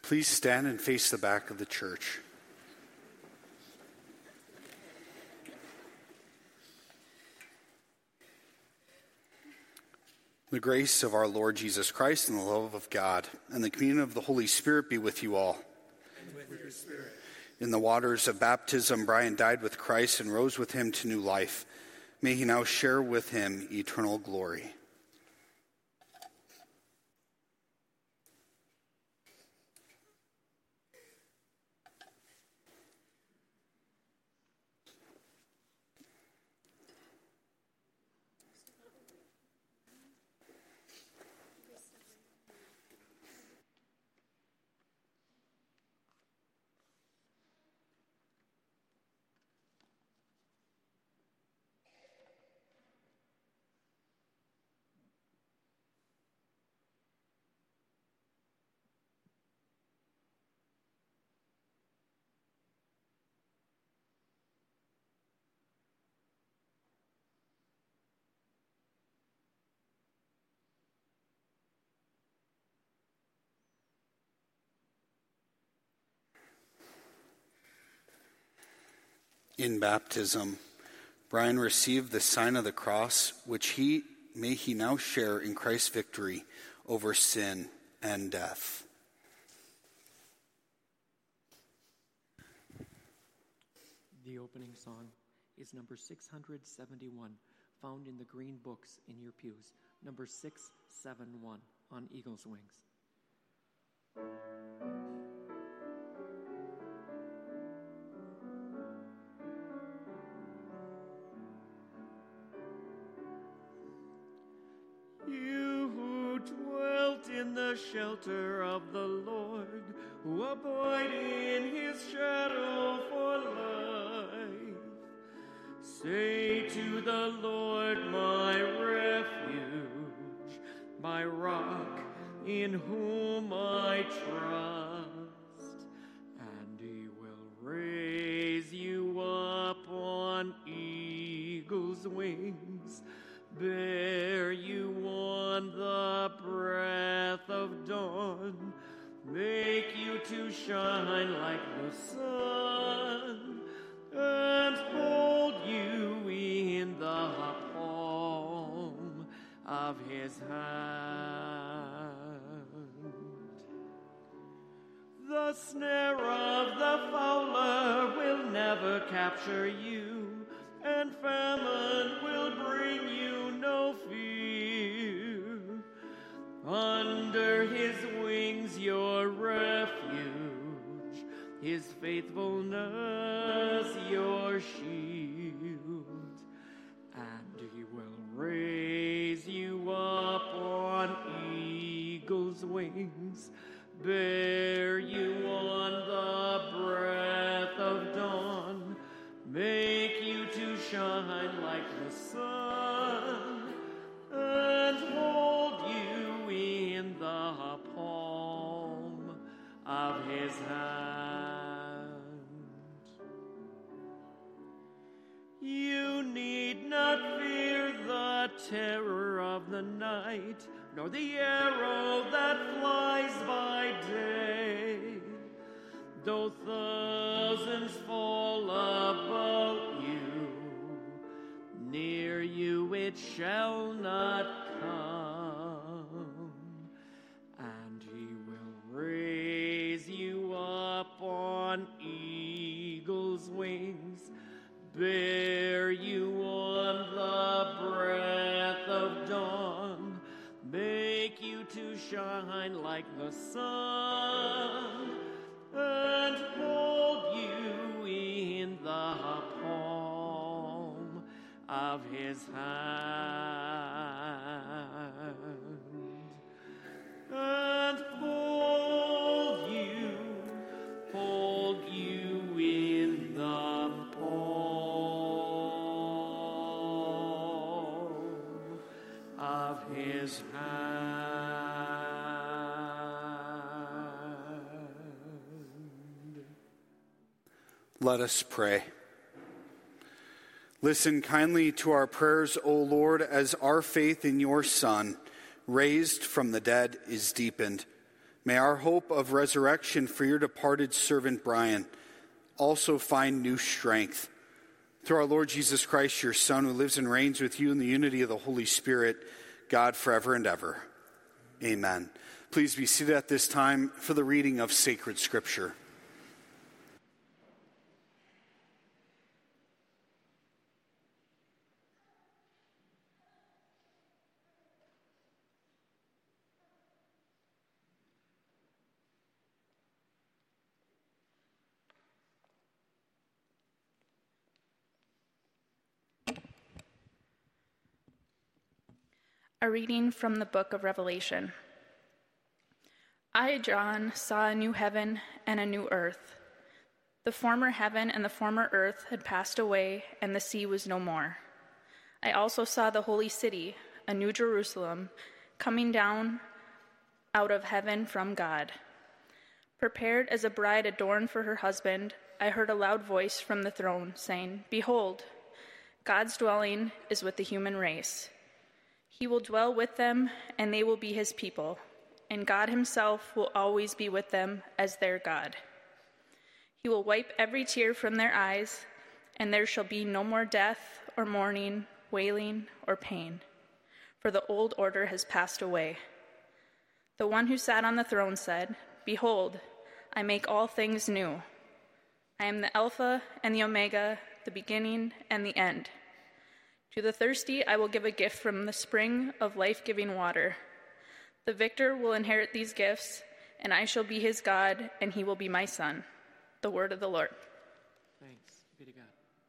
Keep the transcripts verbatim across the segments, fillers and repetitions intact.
Please stand and face the back of the church. The grace of our Lord Jesus Christ and the love of God and the communion of the Holy Spirit be with you all. And with your spirit. In the waters of baptism, Brian died with Christ and rose with him to new life. May he now share with him eternal glory. In baptism, Brian received the sign of the cross, which he may he now share in Christ's victory over sin and death. The opening song is number six hundred seventy-one, found in the green books in your pews, number six seventy-one on Eagle's Wings. In the shelter of the Lord, who abide in his shadow for life, say to the Lord, my refuge, my rock, in whom I trust, and he will raise you up on eagle's wings, bear you on the breath of dawn, make you to shine like the sun, and hold you in the palm of his hand. The snare of the fowler will never capture you, and famine will bring you no fear. Under his wings your refuge, his faithfulness your shield, and he will raise you up on eagle's wings, bear you on the breath of dawn, make you to shine like the sun, and hold you in the palm of his hand. You need not fear the terror of the night, nor the arrow that flies by day. Though thousands fall about you, near you it shall not come. And he will raise you up on eagle's wings, bear you on the breath of dawn, make you to shine like the sun, and hold you in the palm of his hand, and hold you, hold you in the palm of his hand. Let us pray. Listen kindly to our prayers, O Lord, as our faith in your Son, raised from the dead, is deepened. May our hope of resurrection for your departed servant Brian also find new strength. Through our Lord Jesus Christ, your Son, who lives and reigns with you in the unity of the Holy Spirit, God forever and ever. Amen. Please be seated at this time for the reading of sacred scripture. A reading from the book of Revelation. I, John, saw a new heaven and a new earth. The former heaven and the former earth had passed away, and the sea was no more. I also saw the holy city, a new Jerusalem, coming down out of heaven from God. Prepared as a bride adorned for her husband, I heard a loud voice from the throne saying, "Behold, God's dwelling is with the human race. He will dwell with them, and they will be his people, and God himself will always be with them as their God. He will wipe every tear from their eyes, and there shall be no more death or mourning, wailing, or pain, for the old order has passed away." The one who sat on the throne said, "Behold, I make all things new. I am the Alpha and the Omega, the beginning and the end. To the thirsty I will give a gift from the spring of life-giving water. The victor will inherit these gifts, and I shall be his God, and he will be my son." The word of the Lord. Thanks be to God.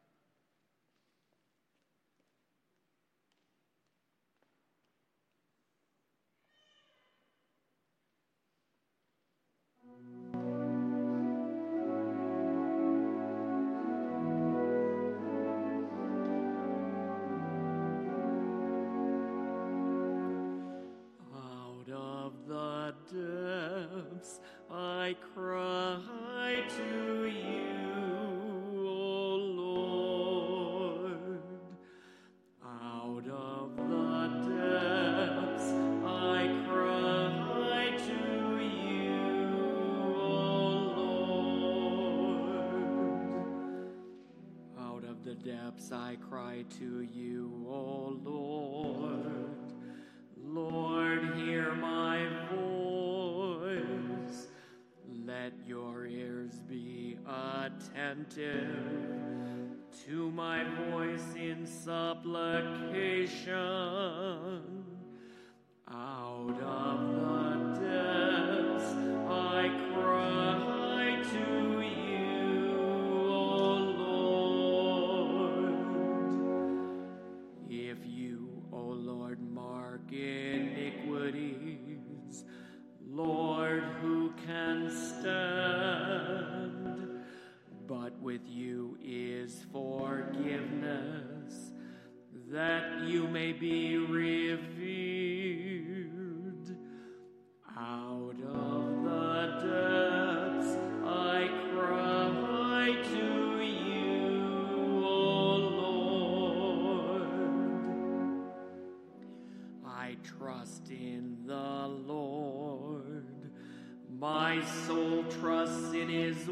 Depths I cry to you, O Lord. Out of the depths I cry to you, O Lord. Out of the depths I cry to you, O Lord. Lord, hear my voice. Let your ears be attentive to my voice in supplication. Out of the depths I cry to you, O Lord. If you, O Lord, mark iniquities, Lord, who can stand? But with you is forgiveness, that you may be revered. Out of the depths I cry to you, O Lord. I trust in the Lord. My soul trusts in his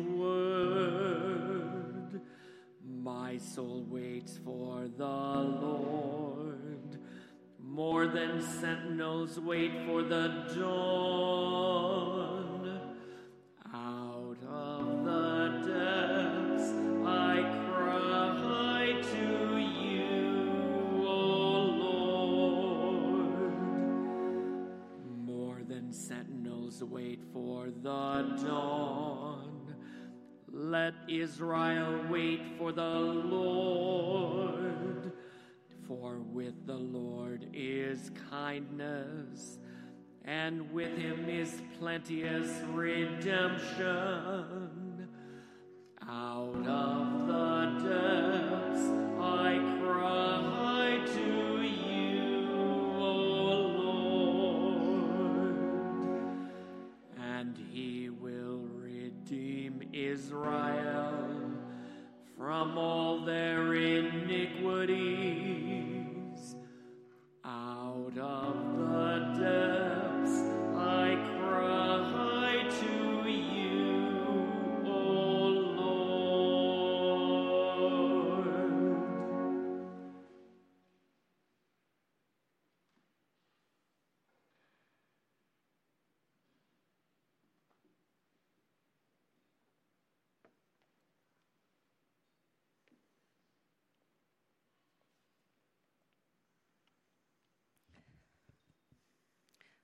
word. My soul waits for the Lord. More than sentinels wait for the dawn. Out of the depths I cry to you, O Lord. More than sentinels wait for the dawn. Let Israel wait for the Lord. For with the Lord is kindness, and with him is plenteous redemption. Out of the depths I cry to you, O Lord. and he will redeem Israel from all their iniquities. Out of the depths I cry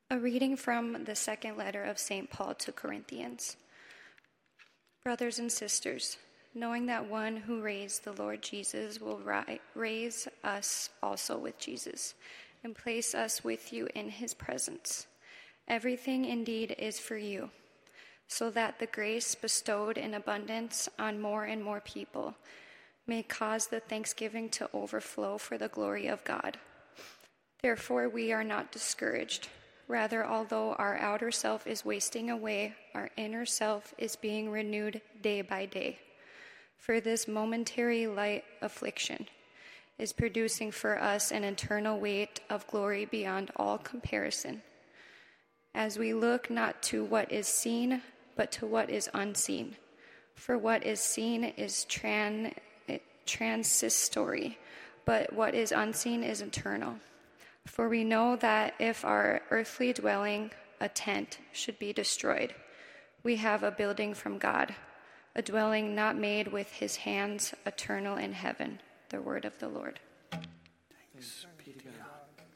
A reading from the second letter of Saint Paul to Corinthians. Brothers and sisters, knowing that one who raised the Lord Jesus will ri- raise us also with Jesus and place us with you in his presence. Everything indeed is for you, so that the grace bestowed in abundance on more and more people may cause the thanksgiving to overflow for the glory of God. Therefore we are not discouraged. Rather, although our outer self is wasting away, our inner self is being renewed day by day. For this momentary light affliction is producing for us an eternal weight of glory beyond all comparison, as we look not to what is seen, but to what is unseen. For what is seen is tran- transitory, but what is unseen is eternal. For we know that if our earthly dwelling, a tent, should be destroyed, we have a building from God, a dwelling not made with his hands, eternal in heaven. The word of the Lord. Thanks be to God.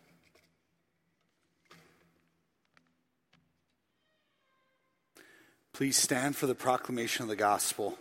Please stand for the proclamation of the gospel.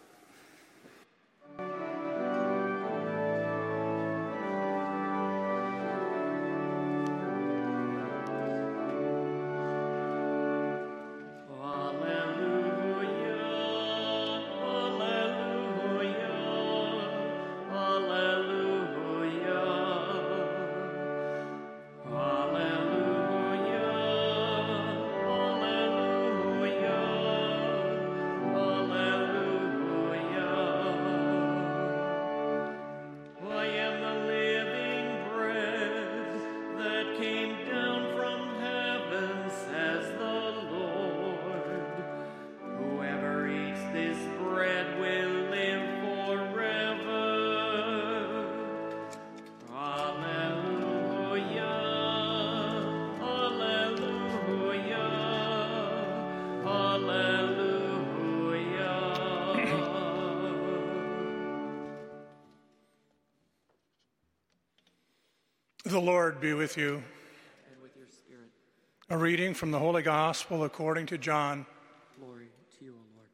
The Lord be with you. And with your spirit. A reading from the Holy Gospel according to John. Glory to you, O Lord.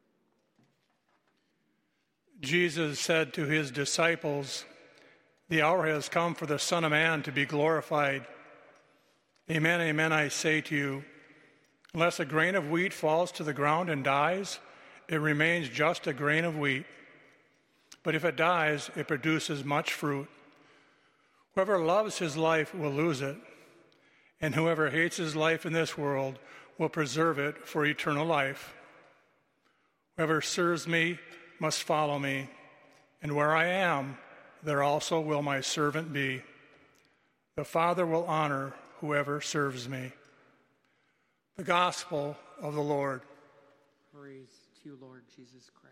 Jesus said to his disciples, "The hour has come for the Son of Man to be glorified. Amen, amen, I say to you, unless a grain of wheat falls to the ground and dies, it remains just a grain of wheat. But if it dies, it produces much fruit. Whoever loves his life will lose it, and whoever hates his life in this world will preserve it for eternal life. Whoever serves me must follow me, and where I am, there also will my servant be. The Father will honor whoever serves me." The Gospel of the Lord. Praise to you, Lord Jesus Christ.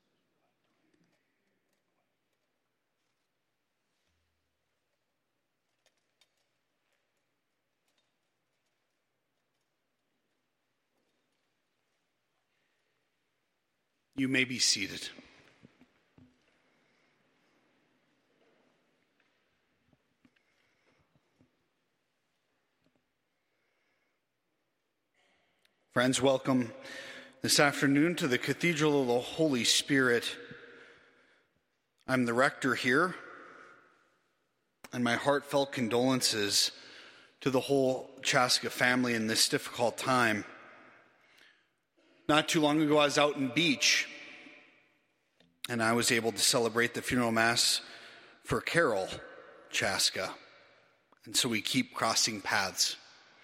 You may be seated. Friends, welcome this afternoon to the Cathedral of the Holy Spirit. I'm the rector here, and my heartfelt condolences to the whole Chaska family in this difficult time. Not too long ago, I was out in Beach, and I was able to celebrate the funeral mass for Carol Chaska. And so we keep crossing paths.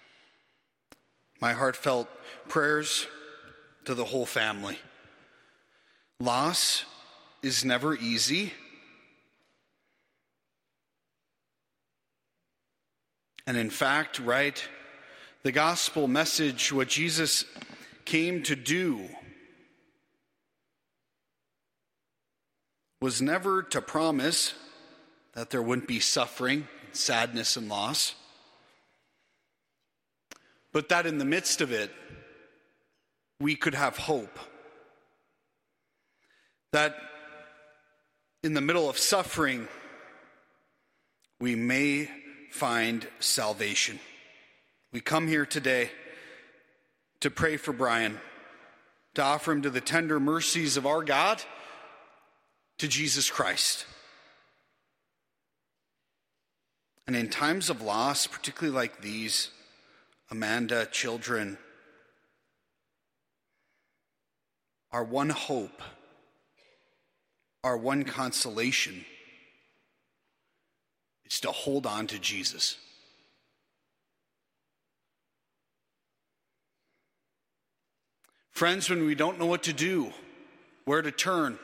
My heartfelt prayers to the whole family. Loss is never easy. And in fact, right, the gospel message, what Jesus came to do, was never to promise that there wouldn't be suffering, sadness, and loss, but that in the midst of it, we could have hope. That in the middle of suffering, we may find salvation. We come here today to pray for Brian, to offer him to the tender mercies of our God, to Jesus Christ. And in times of loss, particularly like these, Amanda, children, our one hope, our one consolation is to hold on to Jesus. Friends, when we don't know what to do, where to turn,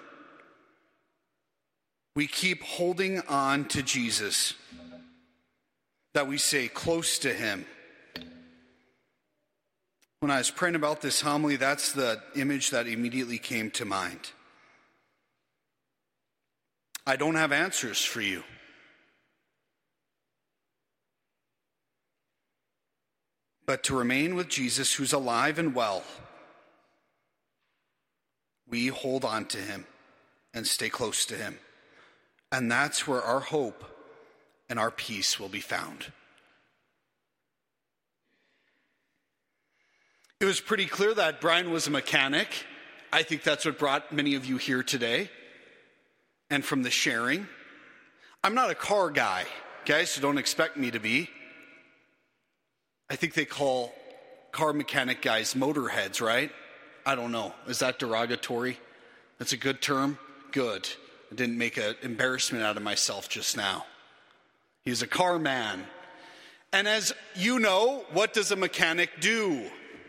we keep holding on to Jesus, that we stay close to him. When I was praying about this homily, that's the image that immediately came to mind. I don't have answers for you. But to remain with Jesus, who's alive and well, we hold on to him and stay close to him. And that's where our hope and our peace will be found. It was pretty clear that Brian was a mechanic. I think that's what brought many of you here today. And from the sharing, I'm not a car guy, okay, so don't expect me to be. I think they call car mechanic guys motorheads, right? I don't know. Is that derogatory? That's a good term? Good. I didn't make an embarrassment out of myself just now. He's a car man. And as you know, what does a mechanic do?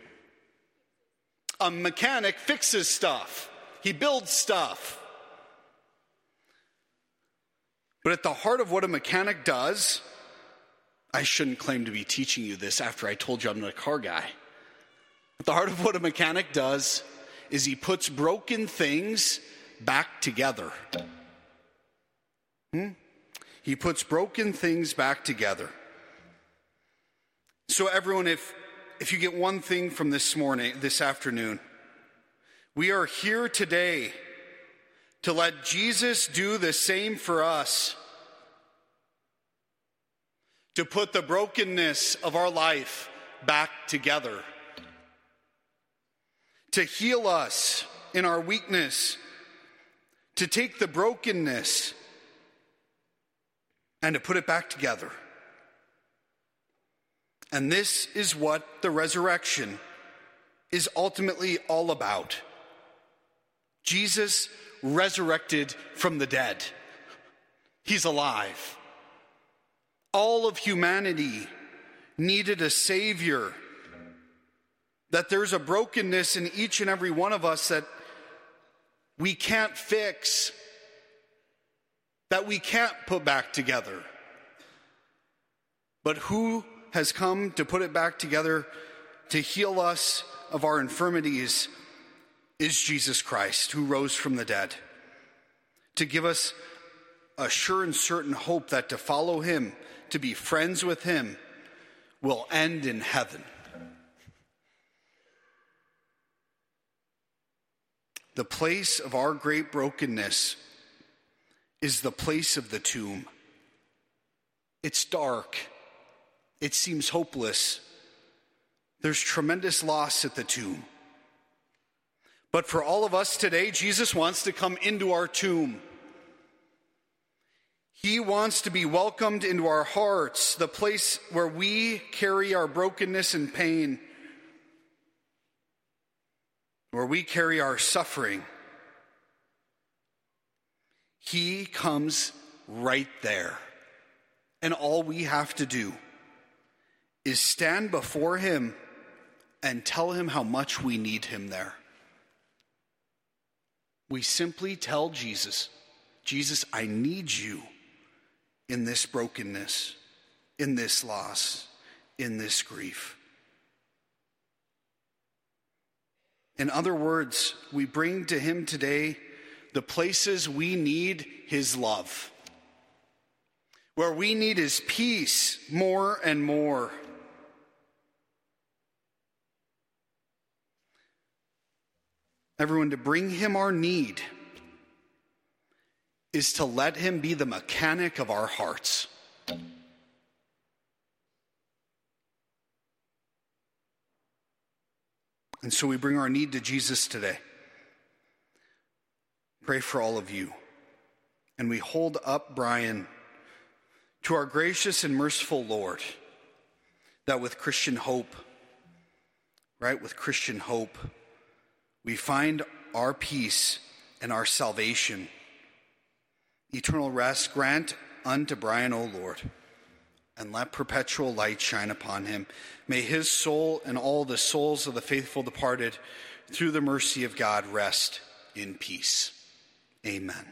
A mechanic fixes stuff. He builds stuff. But at the heart of what a mechanic does, I shouldn't claim to be teaching you this after I told you I'm not a car guy. At the heart of what a mechanic does is he puts broken things back together. Hmm? He puts broken things back together. So everyone, if if you get one thing from this morning, this afternoon, we are here today to let Jesus do the same for us. To put the brokenness of our life back together. To heal us in our weakness. To take the brokenness and to put it back together. And this is what the resurrection is ultimately all about. Jesus resurrected from the dead. He's alive. All of humanity needed a Savior. That there's a brokenness in each and every one of us that we can't fix, that we can't put back together. But who has come to put it back together, to heal us of our infirmities, is Jesus Christ, who rose from the dead. To give us a sure and certain hope that to follow him, to be friends with him, will end in heaven. The place of our great brokenness is the place of the tomb. It's dark. It seems hopeless. There's tremendous loss at the tomb. But for all of us today, Jesus wants to come into our tomb. He wants to be welcomed into our hearts, the place where we carry our brokenness and pain, where we carry our suffering. He comes right there. And all we have to do is stand before him and tell him how much we need him there. We simply tell Jesus, Jesus, I need you in this brokenness, in this loss, in this grief. In other words, we bring to him today the places we need his love, where we need his peace more and more. Everyone, to bring him our need is to let him be the mechanic of our hearts. And so we bring our need to Jesus today. Pray for all of you. And we hold up Brian to our gracious and merciful Lord, that with Christian hope, right, with Christian hope, we find our peace and our salvation. Eternal rest grant unto Brian, O Lord, and let perpetual light shine upon him. May his soul and all the souls of the faithful departed, through the mercy of God, rest in peace. Amen.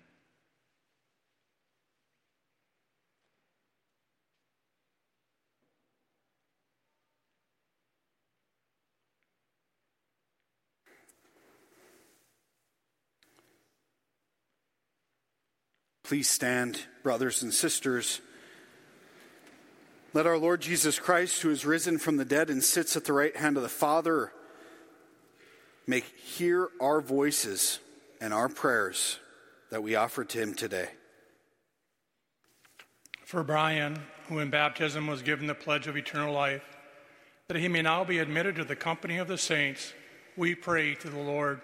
Please stand, brothers and sisters. Let our Lord Jesus Christ, who is risen from the dead and sits at the right hand of the Father, make hear our voices and our prayers that we offer to him today. For Brian, who in baptism was given the pledge of eternal life, that he may now be admitted to the company of the saints, we pray to the Lord.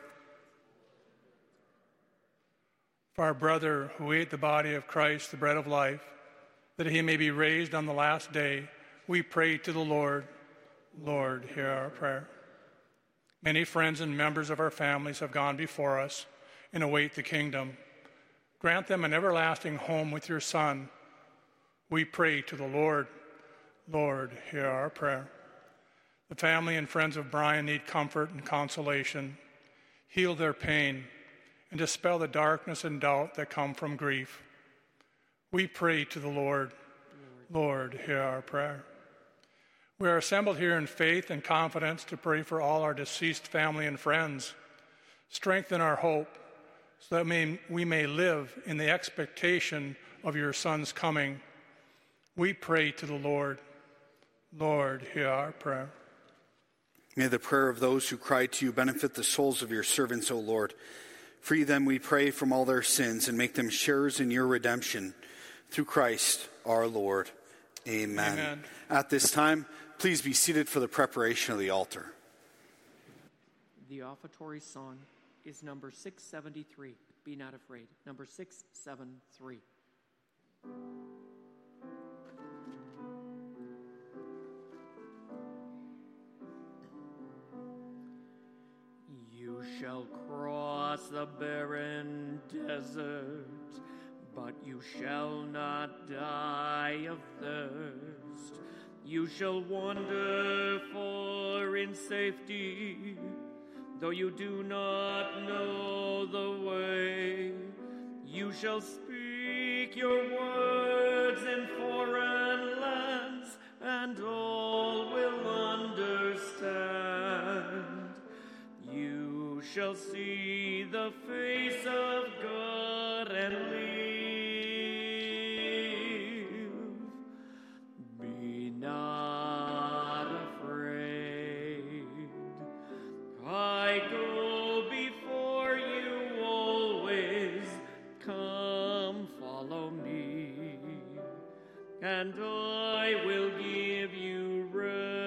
For our brother who ate the body of Christ, the bread of life, that he may be raised on the last day, we pray to the Lord. Lord, hear our prayer. Many friends and members of our families have gone before us and await the kingdom. Grant them an everlasting home with your Son. We pray to the Lord. Lord, hear our prayer. The family and friends of Brian need comfort and consolation. Heal their pain and dispel the darkness and doubt that come from grief. We pray to the Lord. Lord, hear our prayer. We are assembled here in faith and confidence to pray for all our deceased family and friends. Strengthen our hope so that may, we may live in the expectation of your Son's coming. We pray to the Lord. Lord, hear our prayer. May the prayer of those who cry to you benefit the souls of your servants, O Lord. Free them, we pray, from all their sins and make them sharers in your redemption. Through Christ our Lord. Amen. Amen. At this time, please be seated for the preparation of the altar. The offertory song is number six seventy-three. Be not afraid. Number six seventy-three. You shall cross the barren desert, but you shall not die of thirst. You shall wander far in safety, though you do not know the way. You shall speak your words in foreign lands, and all will understand. You shall see the face of God and live. Be not afraid. I go before you always. Come, follow me, and I will give you rest.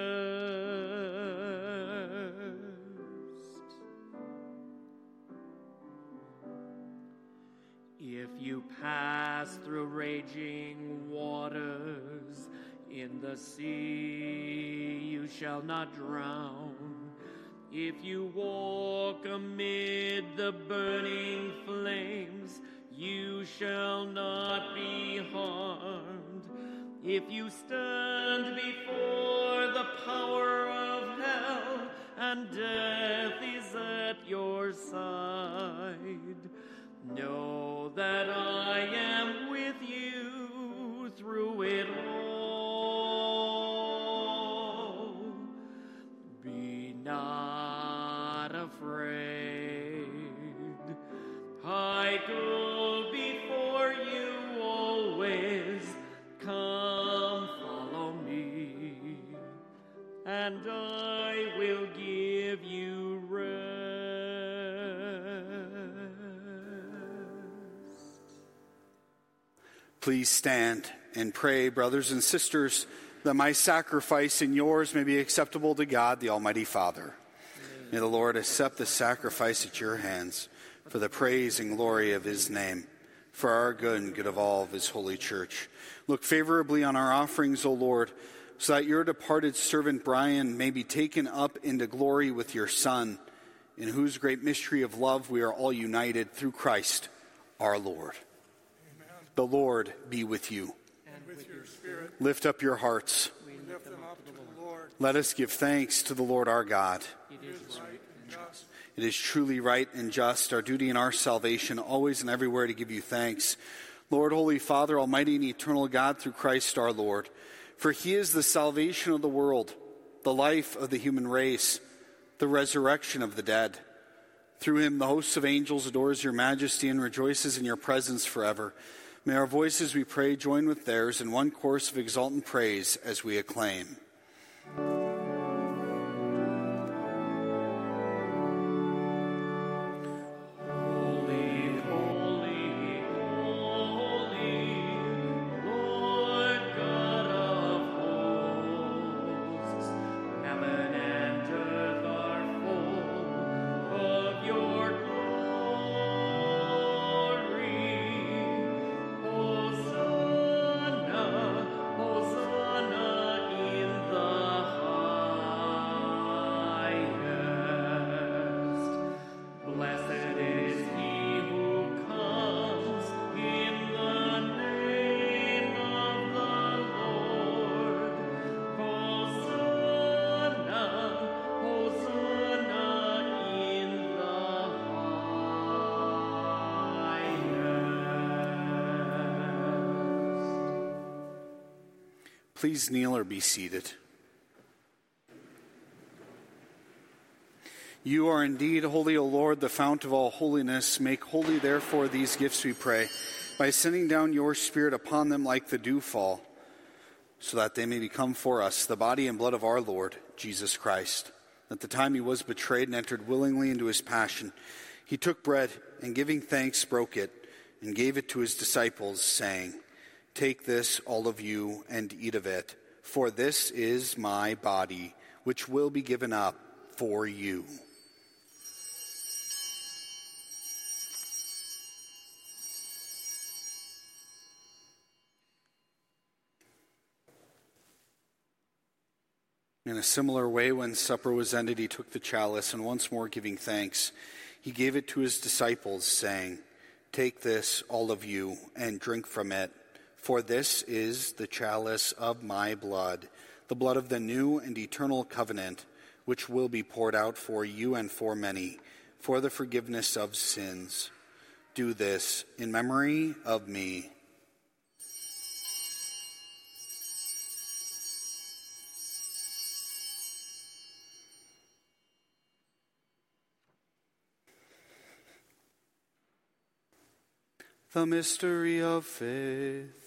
If you pass through raging waters, in the sea you shall not drown. If you walk amid the burning flames, you shall not be harmed. If you stand before the power of hell, and death is at your side, know that I am with you through it all. Be not afraid. I go before you always. Come, follow me, and I will give you rest. Please stand and pray, brothers and sisters, that my sacrifice and yours may be acceptable to God, the Almighty Father. May the Lord accept the sacrifice at your hands for the praise and glory of his name, for our good and good of all of his holy church. Look favorably on our offerings, O Lord, so that your departed servant Brian may be taken up into glory with your Son, in whose great mystery of love we are all united through Christ our Lord. Amen. The Lord be with you. And with your spirit. Lift up your hearts. We lift them up to the Lord. Let us give thanks to the Lord our God. It is right and just. It is truly right and just, our duty and our salvation, always and everywhere to give you thanks. Lord, Holy Father, Almighty and eternal God, through Christ our Lord. For he is the salvation of the world, the life of the human race, the resurrection of the dead. Through him the host of angels adores your majesty and rejoices in your presence forever. May our voices, we pray, join with theirs in one chorus of exultant praise as we acclaim. Please kneel or be seated. You are indeed holy, O Lord, the fount of all holiness. Make holy, therefore, these gifts, we pray, by sending down your Spirit upon them like the dewfall, so that they may become for us the body and blood of our Lord, Jesus Christ. At the time he was betrayed and entered willingly into his passion, he took bread and, giving thanks, broke it and gave it to his disciples, saying, "Take this, all of you, and eat of it, for this is my body, which will be given up for you." In a similar way, when supper was ended, he took the chalice, and once more giving thanks, he gave it to his disciples, saying, "Take this, all of you, and drink from it. For this is the chalice of my blood, the blood of the new and eternal covenant, which will be poured out for you and for many, for the forgiveness of sins. Do this in memory of me." The mystery of faith.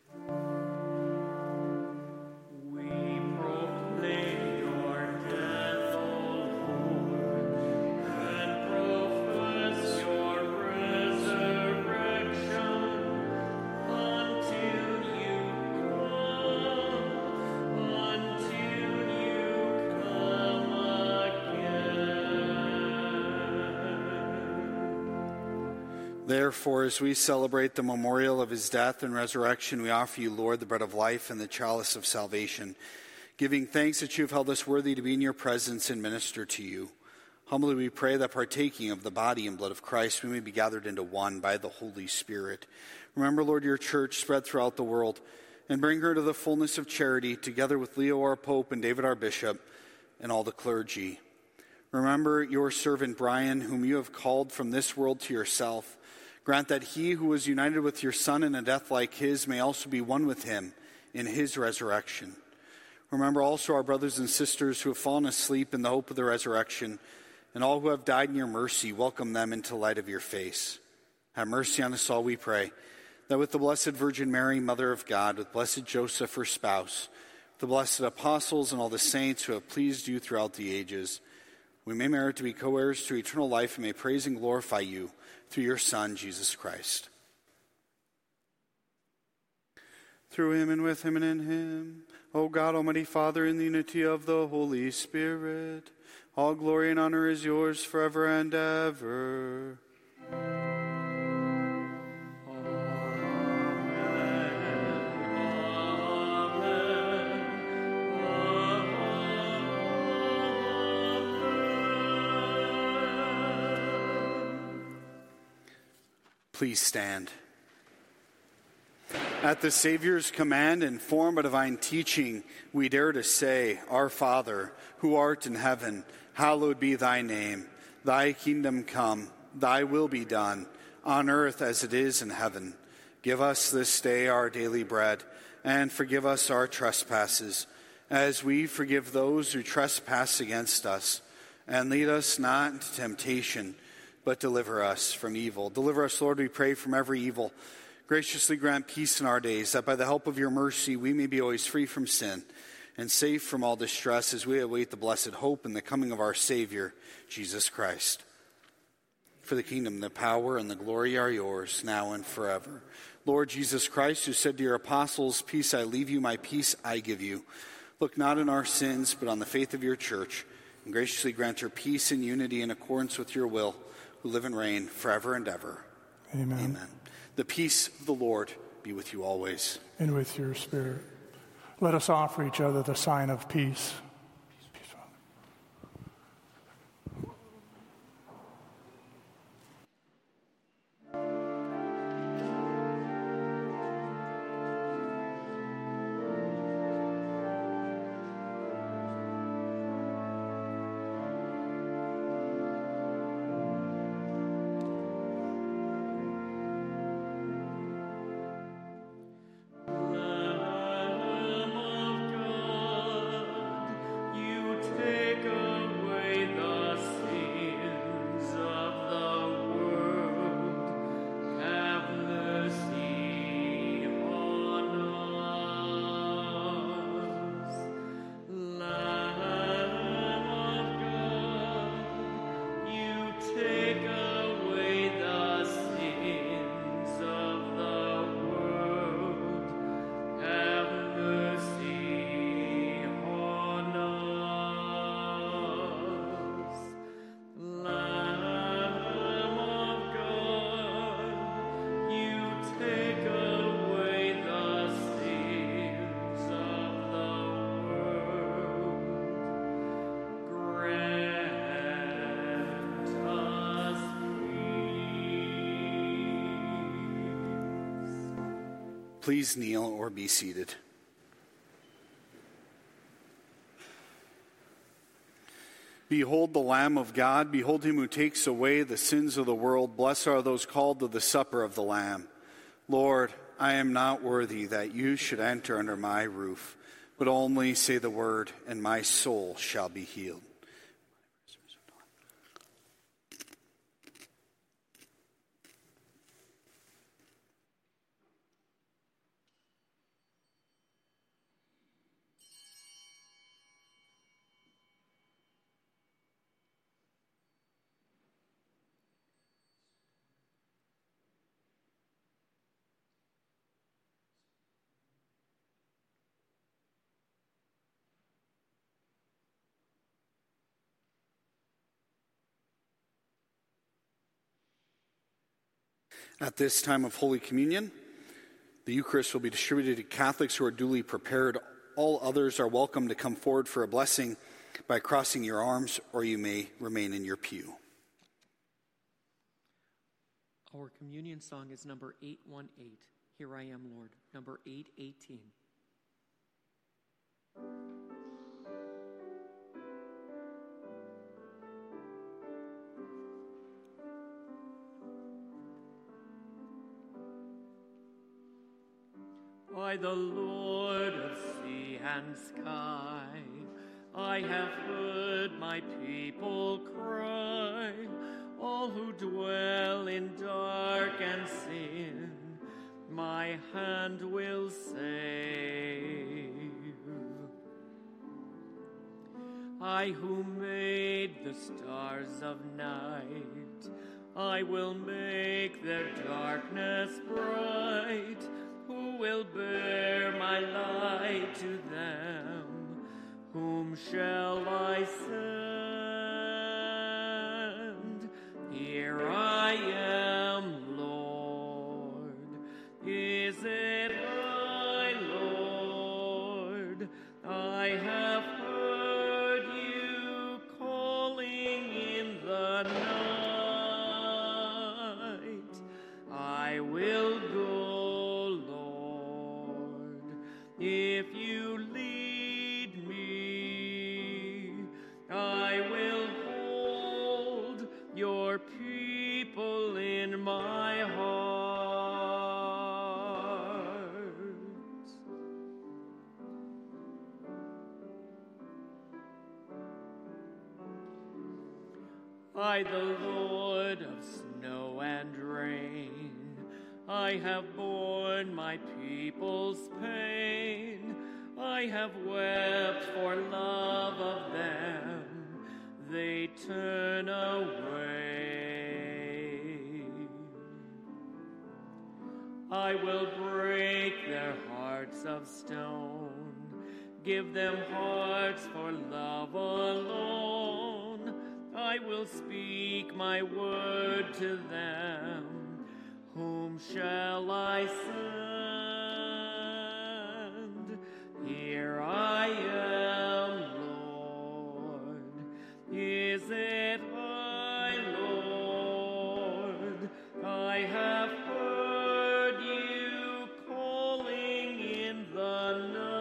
We proclaim your death, O Lord, and profess your resurrection until you come, until you come again. Therefore, as we celebrate the memorial of his death and resurrection, we offer you, Lord, the bread of life and the chalice of salvation, giving thanks that you have held us worthy to be in your presence and minister to you. Humbly we pray that, partaking of the body and blood of Christ, we may be gathered into one by the Holy Spirit. Remember, Lord, your church spread throughout the world, and bring her to the fullness of charity, together with Leo our Pope and David our Bishop and all the clergy. Remember your servant Brian, whom you have called from this world to yourself. Grant that he who was united with your Son in a death like his may also be one with him in his resurrection. Remember also our brothers and sisters who have fallen asleep in the hope of the resurrection, and all who have died in your mercy. Welcome them into the light of your face. Have mercy on us all, we pray, that with the Blessed Virgin Mary, Mother of God, with blessed Joseph, her spouse, with the blessed apostles and all the saints who have pleased you throughout the ages, we may merit to be co-heirs to eternal life and may praise and glorify you through your Son, Jesus Christ. Through him and with him and in him, O God, Almighty Father, in the unity of the Holy Spirit, all glory and honor is yours forever and ever. Please stand. At the Savior's command and form of divine teaching, we dare to say, Our Father, who art in heaven, hallowed be thy name. Thy kingdom come, thy will be done, on earth as it is in heaven. Give us this day our daily bread, and forgive us our trespasses, as we forgive those who trespass against us. And lead us not into temptation, but deliver us from evil. Deliver us, Lord, we pray, from every evil. Graciously grant peace in our days, that by the help of your mercy we may be always free from sin and safe from all distress as we await the blessed hope and the coming of our Savior, Jesus Christ. For the kingdom, the power, and the glory are yours, now and forever. Lord Jesus Christ, who said to your apostles, Peace I leave you, my peace I give you. Look not on our sins, but on the faith of your church, and graciously grant her peace and unity in accordance with your will, who live and reign forever and ever. Amen. Amen. The peace of the Lord be with you always. And with your spirit. Let us offer each other the sign of peace. Please kneel or be seated. Behold the Lamb of God. Behold him who takes away the sins of the world. Blessed are those called to the supper of the Lamb. Lord, I am not worthy that you should enter under my roof, but only say the word, and my soul shall be healed. At this time of Holy Communion, the Eucharist will be distributed to Catholics who are duly prepared. All others are welcome to come forward for a blessing by crossing your arms, or you may remain in your pew. Our communion song is number eight one eight, Here I Am, Lord, number eight eighteen. By the Lord of sea and sky, I have heard my people cry, all who dwell in dark and sin, my hand will save. I who made the stars of night, I will make their darkness bright. Who will bear my light to them? whom shall I send? Here I am, Lord. Is it I, Lord? I have heard you calling in the night. I will go, Lord, if you lead me. I will hold your people in my heart. I, the Lord of snow and rain, I have borne my people's pain. I have wept for love of them. They turn away. I will break their hearts of stone, give them hearts for love alone. I will speak my word to them. Whom shall I send? Here I am, Lord. Is it I, Lord? I have heard you calling in the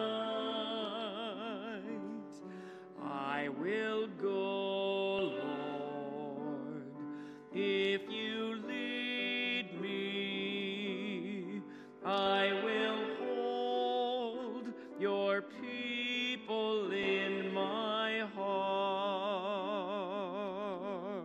night. I will go, Lord, if you lead me. I will hold your people in my heart.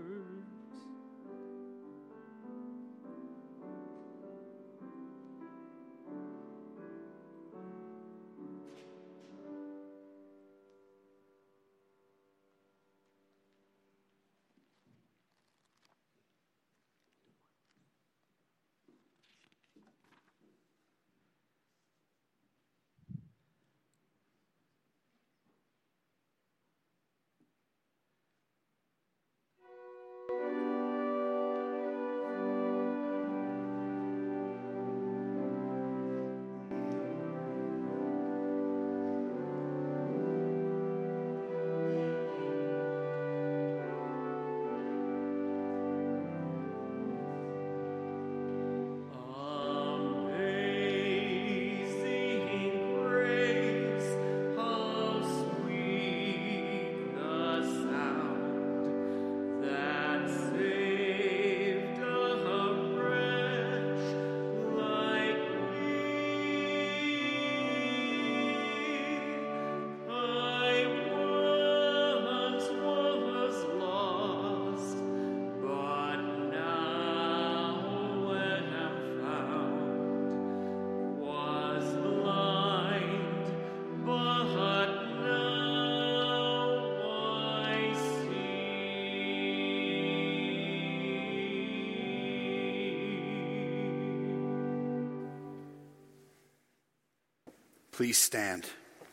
Please stand.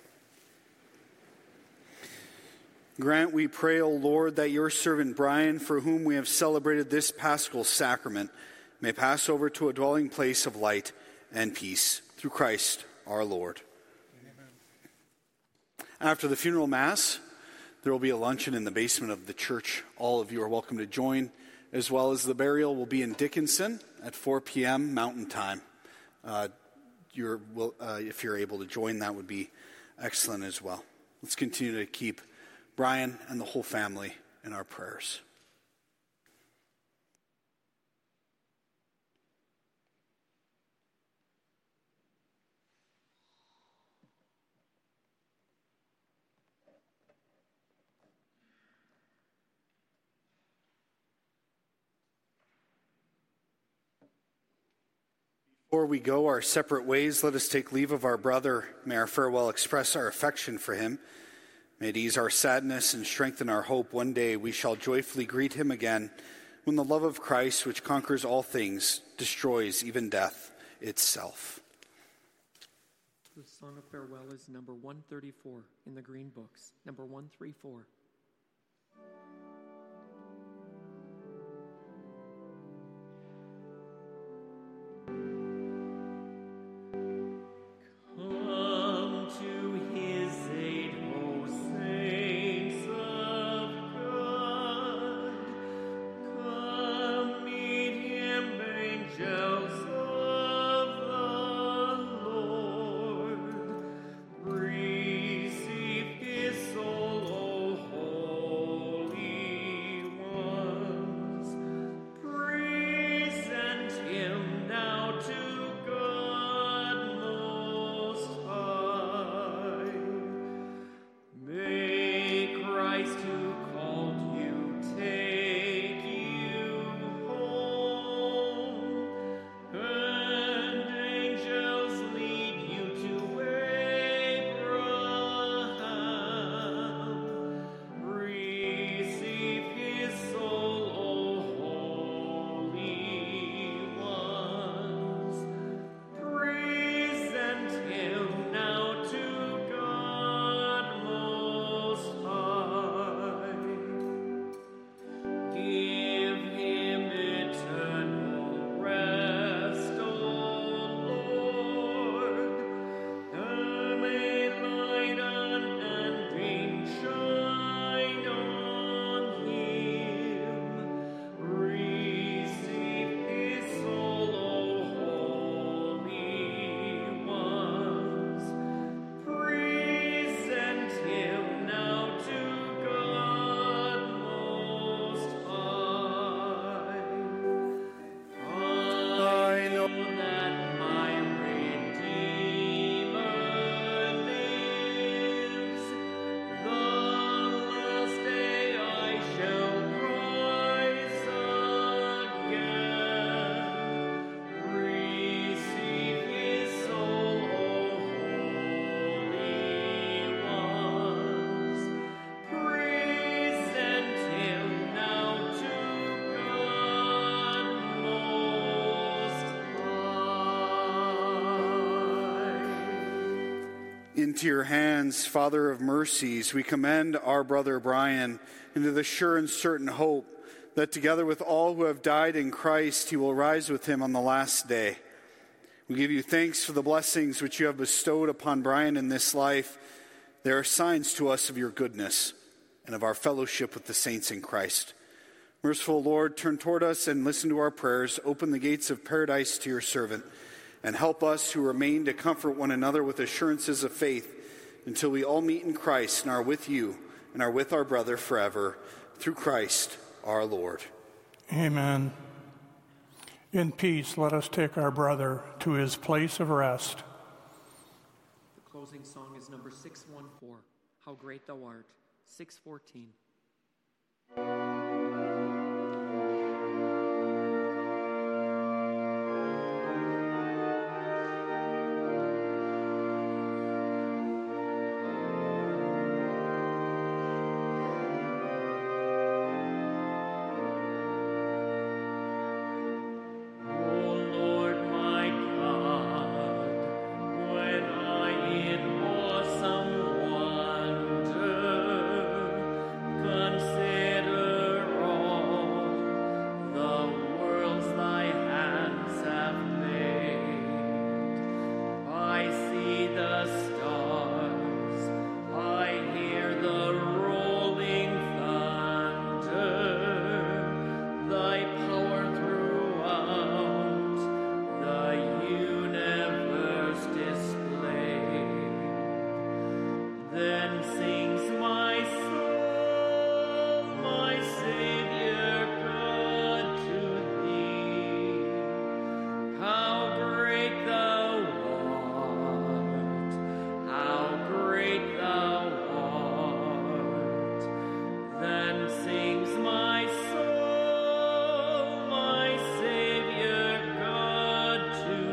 Grant, we pray, O Lord, that your servant Brian, for whom we have celebrated this Paschal sacrament, may pass over to a dwelling place of light and peace through Christ our Lord. Amen. After the funeral mass, there will be a luncheon in the basement of the church. All of you are welcome to join, as well as the burial will be in Dickinson at four p.m. Mountain Time. Uh, You're, uh, if you're able to join, that would be excellent as well. Let's continue to keep Brian and the whole family in our prayers. Before we go our separate ways, let us take leave of our brother. May our farewell express our affection for him. May it ease our sadness and strengthen our hope. One day we shall joyfully greet him again, when the love of Christ, which conquers all things, destroys even death itself. The song of farewell is number one thirty-four in the green books. Number one thirty-four. Into your hands, Father of mercies, we commend our brother Brian into the sure and certain hope that together with all who have died in Christ, he will rise with him on the last day. We give you thanks for the blessings which you have bestowed upon Brian in this life. They are signs to us of your goodness and of our fellowship with the saints in Christ. Merciful Lord, turn toward us and listen to our prayers. Open the gates of paradise to your servant, and help us who remain to comfort one another with assurances of faith until we all meet in Christ and are with you and are with our brother forever. Through Christ our Lord. Amen. In peace, let us take our brother to his place of rest. The closing song is number six fourteen, How Great Thou Art, six fourteen.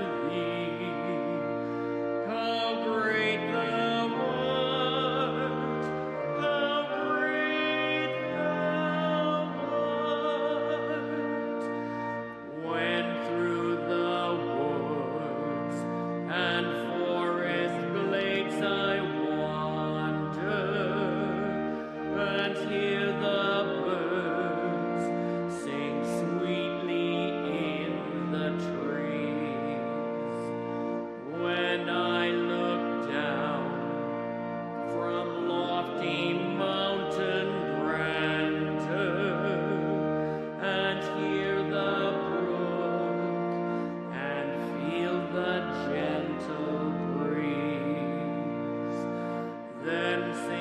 How great thou art. lofty mountain grandeur, and hear the brook, and feel the gentle breeze. Then sing